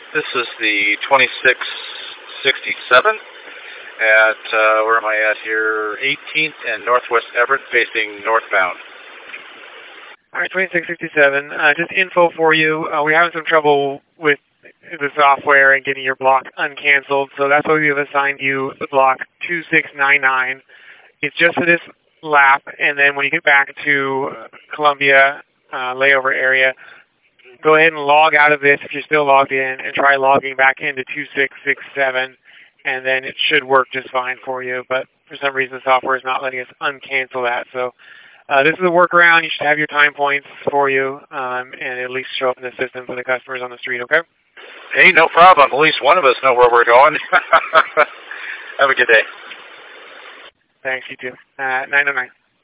This is the 2667 at, where am I at here? 18th and Northwest Everett, facing northbound. All right, 2667. Just info for you. We're having some trouble with the software and getting your block uncanceled, so that's why we have assigned you the block 2699. It's just for this lap, and then when you get back to Columbia layover area, go ahead and log out of this if you're still logged in, and try logging back into 2667, and then it should work just fine for you. But for some reason, the software is not letting us uncancel that. So this is a workaround. You should have your time points for you, and at least show up in the system for the customers on the street, okay? Hey, no problem. At least one of us know where we're going. Have a good day. Thanks, you too. 909.